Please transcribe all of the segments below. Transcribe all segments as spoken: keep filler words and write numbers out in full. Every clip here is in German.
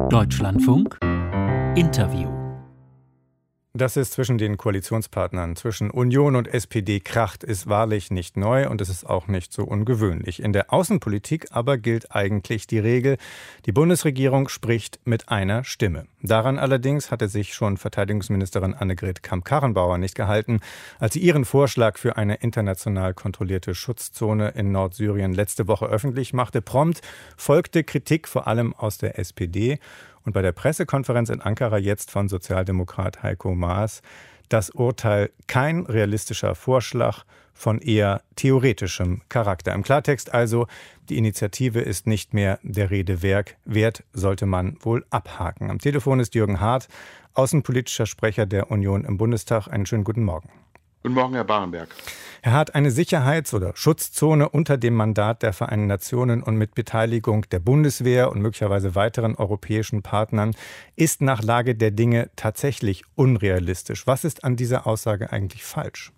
Deutschlandfunk Interview. Dass es zwischen den Koalitionspartnern, zwischen Union und S P D kracht, ist wahrlich nicht neu und es ist auch nicht so ungewöhnlich. In der Außenpolitik aber gilt eigentlich die Regel, die Bundesregierung spricht mit einer Stimme. Daran allerdings hatte sich schon Verteidigungsministerin Annegret Kramp-Karrenbauer nicht gehalten, als sie ihren Vorschlag für eine international kontrollierte Schutzzone in Nordsyrien letzte Woche öffentlich machte. Prompt folgte Kritik vor allem aus der S P D. Und bei der Pressekonferenz in Ankara jetzt von Sozialdemokrat Heiko Maas das Urteil kein realistischer Vorschlag von eher theoretischem Charakter. Im Klartext also, die Initiative ist nicht mehr der Rede wert, sollte man wohl abhaken. Am Telefon ist Jürgen Hart, außenpolitischer Sprecher der Union im Bundestag. Einen schönen guten Morgen. Guten Morgen, Herr Barenberg. Herr Hart, eine Sicherheits- oder Schutzzone unter dem Mandat der Vereinten Nationen und mit Beteiligung der Bundeswehr und möglicherweise weiteren europäischen Partnern ist nach Lage der Dinge tatsächlich unrealistisch. Was ist an dieser Aussage eigentlich falsch?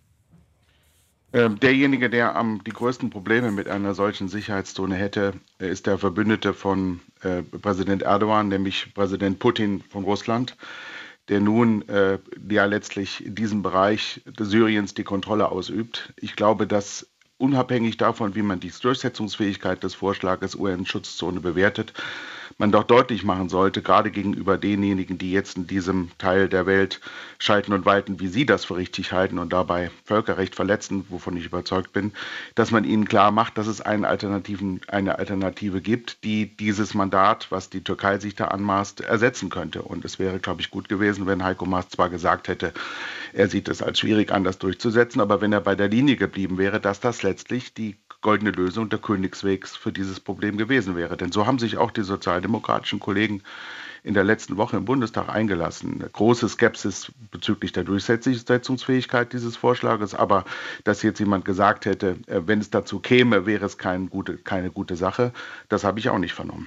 Derjenige, der am, die größten Probleme mit einer solchen Sicherheitszone hätte, ist der Verbündete von äh, Präsident Erdogan, nämlich Präsident Putin von Russland, der nun äh, ja letztlich in diesem Bereich Syriens die Kontrolle ausübt. Ich glaube, dass unabhängig davon, wie man die Durchsetzungsfähigkeit des Vorschlages U N-Schutzzone bewertet, man doch deutlich machen sollte, gerade gegenüber denjenigen, die jetzt in diesem Teil der Welt schalten und walten, wie sie das für richtig halten und dabei Völkerrecht verletzen, wovon ich überzeugt bin, dass man ihnen klar macht, dass es einen Alternativen, eine Alternative gibt, die dieses Mandat, was die Türkei sich da anmaßt, ersetzen könnte. Und es wäre, glaube ich, gut gewesen, wenn Heiko Maas zwar gesagt hätte, er sieht es als schwierig an, das durchzusetzen, aber wenn er bei der Linie geblieben wäre, dass das letztlich die goldene Lösung, der Königsweg für dieses Problem gewesen wäre. Denn so haben sich auch die sozialdemokratischen Kollegen in der letzten Woche im Bundestag eingelassen. Große Skepsis bezüglich der Durchsetzungsfähigkeit dieses Vorschlages, aber dass jetzt jemand gesagt hätte, wenn es dazu käme, wäre es kein gute, keine gute Sache, das habe ich auch nicht vernommen.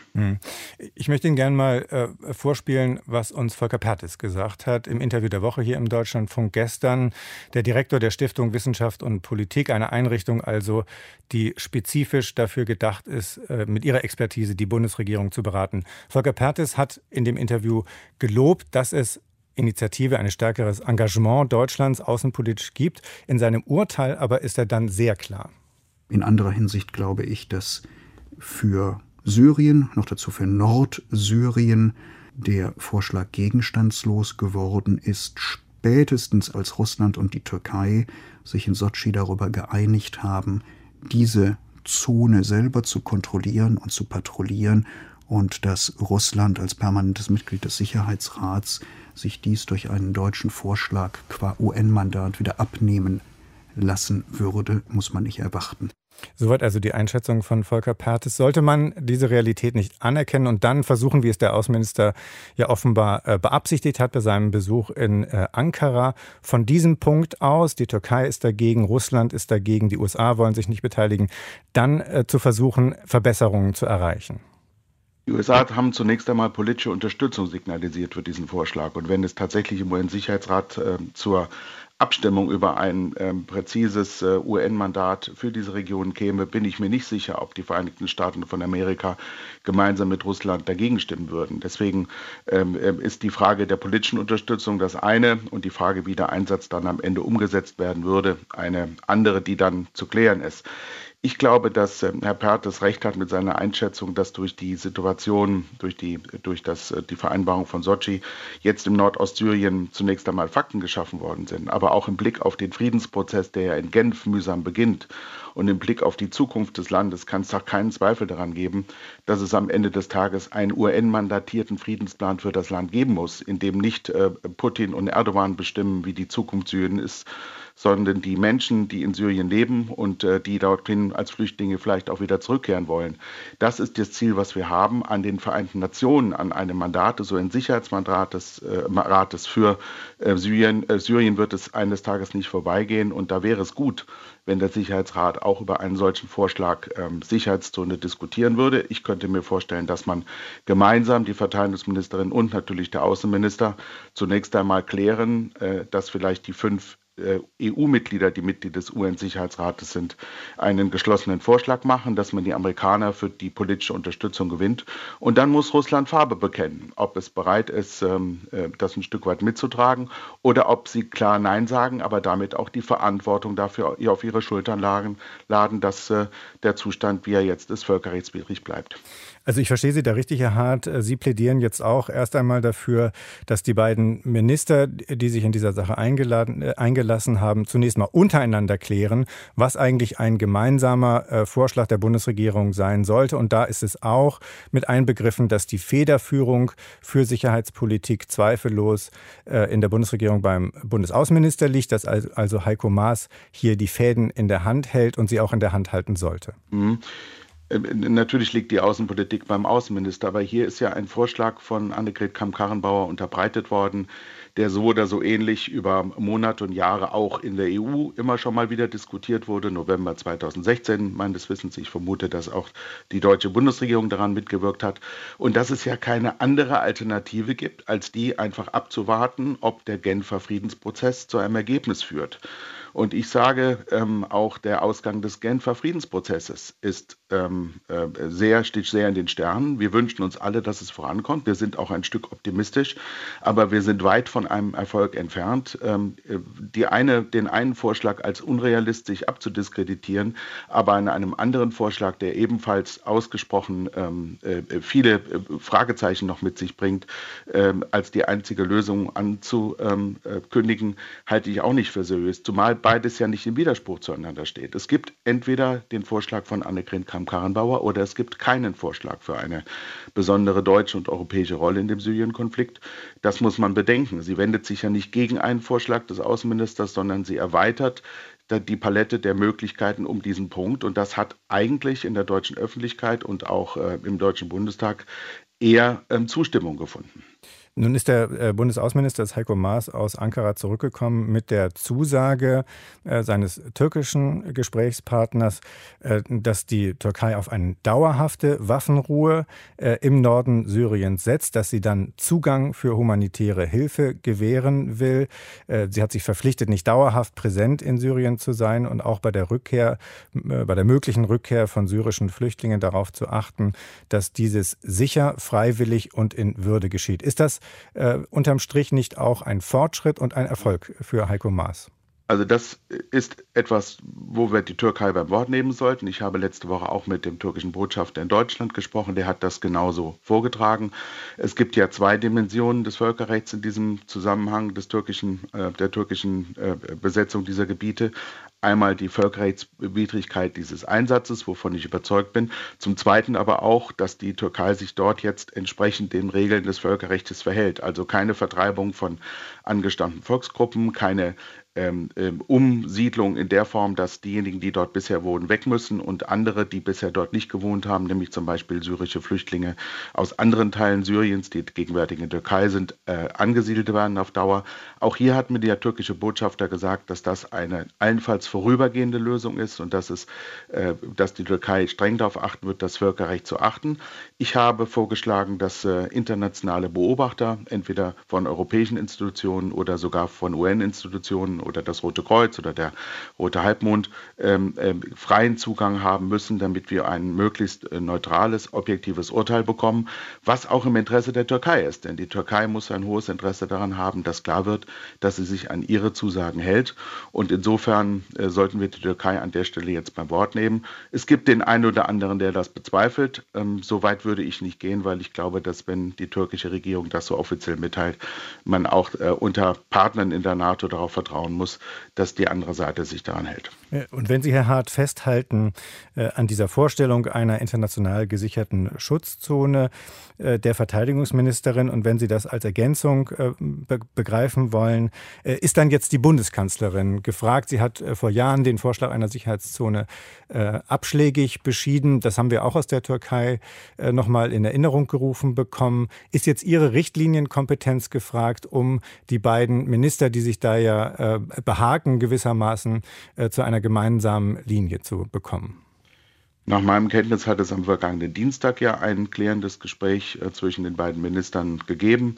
Ich möchte Ihnen gerne mal äh, vorspielen, was uns Volker Perthes gesagt hat im Interview der Woche hier im Deutschlandfunk gestern. Der Direktor der Stiftung Wissenschaft und Politik, eine Einrichtung also, die spezifisch dafür gedacht ist, äh, mit ihrer Expertise die Bundesregierung zu beraten. Volker Perthes hat in dem Interview gelobt, dass es Initiative, ein stärkeres Engagement Deutschlands außenpolitisch gibt. In seinem Urteil aber ist er dann sehr klar. In anderer Hinsicht glaube ich, dass für Syrien, noch dazu für Nordsyrien, der Vorschlag gegenstandslos geworden ist, spätestens als Russland und die Türkei sich in Sotschi darüber geeinigt haben, diese Zone selber zu kontrollieren und zu patrouillieren und dass Russland als permanentes Mitglied des Sicherheitsrats sich dies durch einen deutschen Vorschlag qua U N-Mandat wieder abnehmen lassen würde, muss man nicht erwarten. Soweit also die Einschätzung von Volker Perthes. Sollte man diese Realität nicht anerkennen und dann versuchen, wie es der Außenminister ja offenbar äh, beabsichtigt hat bei seinem Besuch in äh, Ankara, von diesem Punkt aus, die Türkei ist dagegen, Russland ist dagegen, die U S A wollen sich nicht beteiligen, dann äh, zu versuchen, Verbesserungen zu erreichen? Die U S A haben zunächst einmal politische Unterstützung signalisiert für diesen Vorschlag. Und wenn es tatsächlich im U N-Sicherheitsrat äh, zur Abstimmung über ein ähm, präzises äh, U N-Mandat für diese Region käme, bin ich mir nicht sicher, ob die Vereinigten Staaten von Amerika gemeinsam mit Russland dagegen stimmen würden. Deswegen ähm, ist die Frage der politischen Unterstützung das eine und die Frage, wie der Einsatz dann am Ende umgesetzt werden würde, eine andere, die dann zu klären ist. Ich glaube, dass äh, Herr Perthes recht hat mit seiner Einschätzung, dass durch die Situation, durch die, durch das, äh, die Vereinbarung von Sotschi jetzt im Nordostsyrien zunächst einmal Fakten geschaffen worden sind. Aber auch im Blick auf den Friedensprozess, der ja in Genf mühsam beginnt und im Blick auf die Zukunft des Landes kann es doch keinen Zweifel daran geben, dass es am Ende des Tages einen U N-mandatierten Friedensplan für das Land geben muss, in dem nicht äh, Putin und Erdogan bestimmen, wie die Zukunft Syriens ist, sondern die Menschen, die in Syrien leben und äh, die dorthin als Flüchtlinge vielleicht auch wieder zurückkehren wollen. Das ist das Ziel, was wir haben an den Vereinten Nationen, an einem Mandat, so ein Sicherheitsmandat des äh, Rates für äh, Syrien. Äh, Syrien wird es eines Tages nicht vorbeigehen und da wäre es gut, wenn der Sicherheitsrat auch über einen solchen Vorschlag ähm, Sicherheitszone diskutieren würde. Ich könnte mir vorstellen, dass man gemeinsam, die Verteidigungsministerin und natürlich der Außenminister, zunächst einmal klären, äh, dass vielleicht die fünf E U-Mitglieder, die Mitglied des U N-Sicherheitsrates sind, einen geschlossenen Vorschlag machen, dass man die Amerikaner für die politische Unterstützung gewinnt. Und dann muss Russland Farbe bekennen, ob es bereit ist, das ein Stück weit mitzutragen oder ob sie klar Nein sagen, aber damit auch die Verantwortung dafür auf ihre Schultern laden, dass der Zustand, wie er jetzt ist, völkerrechtswidrig bleibt. Also ich verstehe Sie da richtig, Herr Hart. Sie plädieren jetzt auch erst einmal dafür, dass die beiden Minister, die sich in dieser Sache eingeladen, äh, eingelassen haben, zunächst mal untereinander klären, was eigentlich ein gemeinsamer äh, Vorschlag der Bundesregierung sein sollte. Und da ist es auch mit einbegriffen, dass die Federführung für Sicherheitspolitik zweifellos äh, in der Bundesregierung beim Bundesaußenminister liegt, dass also Heiko Maas hier die Fäden in der Hand hält und sie auch in der Hand halten sollte. Mhm. Natürlich liegt die Außenpolitik beim Außenminister, aber hier ist ja ein Vorschlag von Annegret Kramp-Karrenbauer unterbreitet worden, der so oder so ähnlich über Monate und Jahre auch in der E U immer schon mal wieder diskutiert wurde. November zweitausendsechzehn, meines Wissens, ich vermute, dass auch die deutsche Bundesregierung daran mitgewirkt hat. Und dass es ja keine andere Alternative gibt, als die einfach abzuwarten, ob der Genfer Friedensprozess zu einem Ergebnis führt. Und ich sage, ähm, auch der Ausgang des Genfer Friedensprozesses ist ähm, äh, sehr, steht sehr in den Sternen. Wir wünschen uns alle, dass es vorankommt. Wir sind auch ein Stück optimistisch, aber wir sind weit von einem Erfolg entfernt. Ähm, die eine, den einen Vorschlag als unrealistisch abzudiskreditieren, aber an einem anderen Vorschlag, der ebenfalls ausgesprochen ähm, äh, viele Fragezeichen noch mit sich bringt, äh, als die einzige Lösung anzukündigen, halte ich auch nicht für seriös. Zumal beides ja nicht im Widerspruch zueinander steht. Es gibt entweder den Vorschlag von Annegret Kramp-Karrenbauer oder es gibt keinen Vorschlag für eine besondere deutsche und europäische Rolle in dem Syrien-Konflikt. Das muss man bedenken. Sie wendet sich ja nicht gegen einen Vorschlag des Außenministers, sondern sie erweitert die Palette der Möglichkeiten um diesen Punkt. Und das hat eigentlich in der deutschen Öffentlichkeit und auch äh, im Deutschen Bundestag eher ähm, Zustimmung gefunden. Nun ist der Bundesaußenminister Heiko Maas aus Ankara zurückgekommen mit der Zusage äh, seines türkischen Gesprächspartners, äh, dass die Türkei auf eine dauerhafte Waffenruhe äh, im Norden Syriens setzt, dass sie dann Zugang für humanitäre Hilfe gewähren will. Äh, sie hat sich verpflichtet, nicht dauerhaft präsent in Syrien zu sein und auch bei der Rückkehr, äh, bei der möglichen Rückkehr von syrischen Flüchtlingen darauf zu achten, dass dieses sicher, freiwillig und in Würde geschieht. Ist das Äh, unterm Strich nicht auch ein Fortschritt und ein Erfolg für Heiko Maas? Also das ist etwas, wo wir die Türkei beim Wort nehmen sollten. Ich habe letzte Woche auch mit dem türkischen Botschafter in Deutschland gesprochen. Der hat das genauso vorgetragen. Es gibt ja zwei Dimensionen des Völkerrechts in diesem Zusammenhang des türkischen, äh, der türkischen äh, Besetzung dieser Gebiete. Einmal die Völkerrechtswidrigkeit dieses Einsatzes, wovon ich überzeugt bin. Zum Zweiten aber auch, dass die Türkei sich dort jetzt entsprechend den Regeln des Völkerrechts verhält. Also keine Vertreibung von angestammten Volksgruppen, keine Ähm, ähm, Umsiedlung in der Form, dass diejenigen, die dort bisher wohnen, weg müssen und andere, die bisher dort nicht gewohnt haben, nämlich zum Beispiel syrische Flüchtlinge aus anderen Teilen Syriens, die gegenwärtig in der Türkei sind, äh, angesiedelt werden auf Dauer. Auch hier hat mir der türkische Botschafter gesagt, dass das eine allenfalls vorübergehende Lösung ist und dass, es, äh, dass die Türkei streng darauf achten wird, das Völkerrecht zu achten. Ich habe vorgeschlagen, dass äh, internationale Beobachter, entweder von europäischen Institutionen oder sogar von U N-Institutionen oder das Rote Kreuz oder der Rote Halbmond ähm, äh, freien Zugang haben müssen, damit wir ein möglichst äh, neutrales, objektives Urteil bekommen, was auch im Interesse der Türkei ist. Denn die Türkei muss ein hohes Interesse daran haben, dass klar wird, dass sie sich an ihre Zusagen hält. Und insofern äh, sollten wir die Türkei an der Stelle jetzt beim Wort nehmen. Es gibt den einen oder anderen, der das bezweifelt. Ähm, so weit würde ich nicht gehen, weil ich glaube, dass wenn die türkische Regierung das so offiziell mitteilt, man auch äh, unter Partnern in der NATO darauf vertrauen muss, dass die andere Seite sich daran hält. Und wenn Sie, Herr Hart, festhalten äh, an dieser Vorstellung einer international gesicherten Schutzzone äh, der Verteidigungsministerin und wenn Sie das als Ergänzung äh, be- begreifen wollen, äh, ist dann jetzt die Bundeskanzlerin gefragt. Sie hat äh, vor Jahren den Vorschlag einer Sicherheitszone äh, abschlägig beschieden. Das haben wir auch aus der Türkei äh, nochmal in Erinnerung gerufen bekommen. Ist jetzt Ihre Richtlinienkompetenz gefragt, um die beiden Minister, die sich da ja äh, behaken, gewissermaßen äh, zu einer gemeinsamen Linie zu bekommen? Nach meinem Kenntnis hat es am vergangenen Dienstag ja ein klärendes Gespräch äh, zwischen den beiden Ministern gegeben.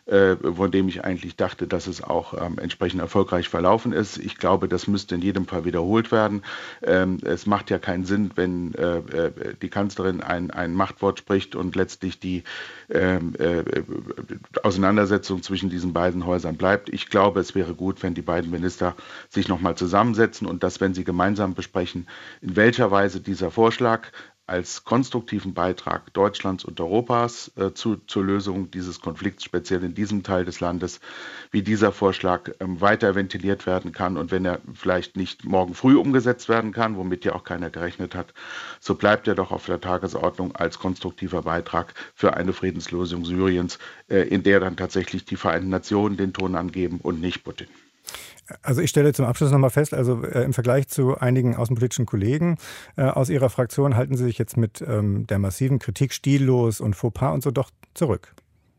äh, von dem ich eigentlich dachte, dass es auch ähm, entsprechend erfolgreich verlaufen ist. Ich glaube, das müsste in jedem Fall wiederholt werden. Ähm, es macht ja keinen Sinn, wenn äh, die Kanzlerin ein, ein Machtwort spricht und letztlich die äh, äh, Auseinandersetzung zwischen diesen beiden Häusern bleibt. Ich glaube, es wäre gut, wenn die beiden Minister sich nochmal zusammensetzen und das, wenn sie gemeinsam besprechen, in welcher Weise dieser Vorschlag als konstruktiven Beitrag Deutschlands und Europas äh, zu, zur Lösung dieses Konflikts, speziell in diesem Teil des Landes, wie dieser Vorschlag ähm, weiter ventiliert werden kann. Und wenn er vielleicht nicht morgen früh umgesetzt werden kann, womit ja auch keiner gerechnet hat, so bleibt er doch auf der Tagesordnung als konstruktiver Beitrag für eine Friedenslösung Syriens, äh, in der dann tatsächlich die Vereinten Nationen den Ton angeben und nicht Putin. Also ich stelle zum Abschluss nochmal fest, also äh, im Vergleich zu einigen außenpolitischen Kollegen äh, aus Ihrer Fraktion halten Sie sich jetzt mit ähm, der massiven Kritik stillos und Fauxpas und so doch zurück.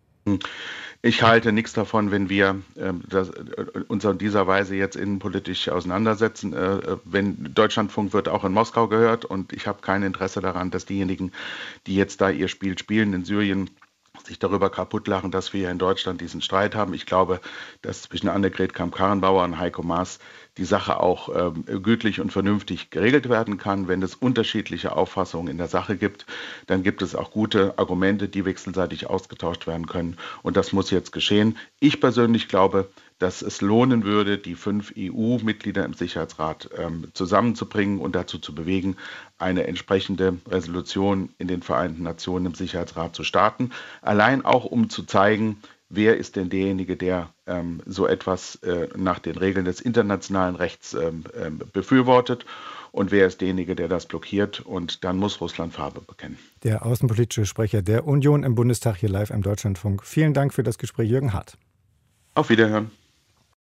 Ich halte nichts davon, wenn wir äh, das, äh, uns in dieser Weise jetzt innenpolitisch auseinandersetzen. Äh, wenn Deutschlandfunk wird auch in Moskau gehört und ich habe kein Interesse daran, dass diejenigen, die jetzt da ihr Spiel spielen in Syrien, sich darüber kaputt lachen, dass wir hier in Deutschland diesen Streit haben. Ich glaube, dass zwischen Annegret Kramp-Karrenbauer und Heiko Maas die Sache auch ähm, gütlich und vernünftig geregelt werden kann. Wenn es unterschiedliche Auffassungen in der Sache gibt, dann gibt es auch gute Argumente, die wechselseitig ausgetauscht werden können. Und das muss jetzt geschehen. Ich persönlich glaube, dass es lohnen würde, die fünf E U-Mitglieder im Sicherheitsrat ähm, zusammenzubringen und dazu zu bewegen, eine entsprechende Resolution in den Vereinten Nationen im Sicherheitsrat zu starten. Allein auch, um zu zeigen, wer ist denn derjenige, der ähm, so etwas äh, nach den Regeln des internationalen Rechts ähm, äh, befürwortet und wer ist derjenige, der das blockiert. Und dann muss Russland Farbe bekennen. Der außenpolitische Sprecher der Union im Bundestag hier live im Deutschlandfunk. Vielen Dank für das Gespräch, Jürgen Hart. Auf Wiederhören.